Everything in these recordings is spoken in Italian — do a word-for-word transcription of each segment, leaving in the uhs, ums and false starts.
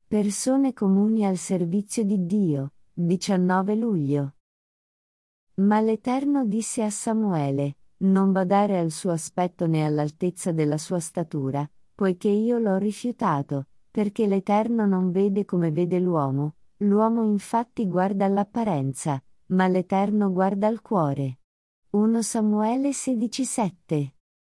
Persone comuni al servizio di Dio, diciannove luglio. Ma l'Eterno disse a Samuele: non badare al suo aspetto né all'altezza della sua statura, poiché io l'ho rifiutato, perché l'Eterno non vede come vede l'uomo, l'uomo infatti guarda all'apparenza, ma l'Eterno guarda al cuore. primo Samuele sedici sette.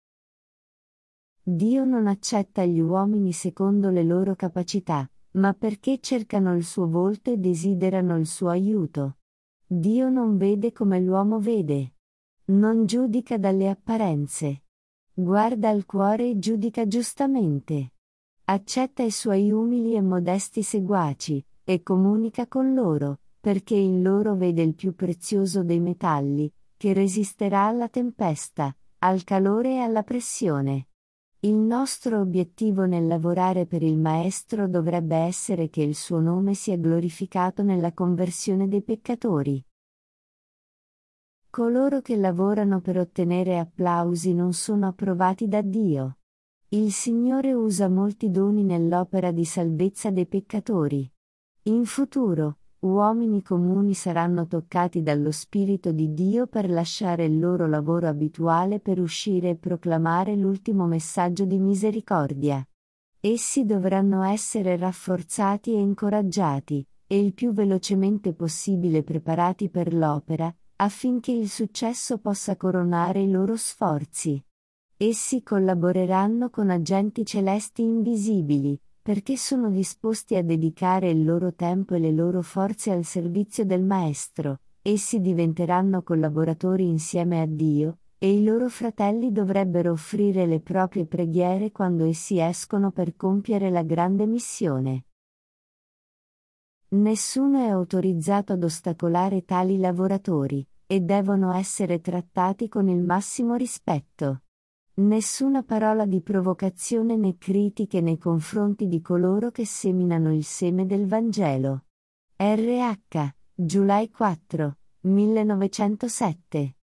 Dio non accetta gli uomini secondo le loro capacità, ma perché cercano il suo volto e desiderano il suo aiuto. Dio non vede come l'uomo vede. Non giudica dalle apparenze. Guarda al cuore e giudica giustamente. Accetta i suoi umili e modesti seguaci, e comunica con loro, perché in loro vede il più prezioso dei metalli, che resisterà alla tempesta, al calore e alla pressione. Il nostro obiettivo nel lavorare per il Maestro dovrebbe essere che il suo nome sia glorificato nella conversione dei peccatori. Coloro che lavorano per ottenere applausi non sono approvati da Dio. Il Signore usa molti doni nell'opera di salvezza dei peccatori. In futuro, uomini comuni saranno toccati dallo Spirito di Dio per lasciare il loro lavoro abituale per uscire e proclamare l'ultimo messaggio di misericordia. Essi dovranno essere rafforzati e incoraggiati, e il più velocemente possibile preparati per l'opera, affinché il successo possa coronare i loro sforzi. Essi collaboreranno con agenti celesti invisibili, perché sono disposti a dedicare il loro tempo e le loro forze al servizio del Maestro. Essi diventeranno collaboratori insieme a Dio, e i loro fratelli dovrebbero offrire le proprie preghiere quando essi escono per compiere la grande missione. Nessuno è autorizzato ad ostacolare tali lavoratori, e devono essere trattati con il massimo rispetto. Nessuna parola di provocazione né critiche nei confronti di coloro che seminano il seme del Vangelo. R H. July quattro, millenovecentosette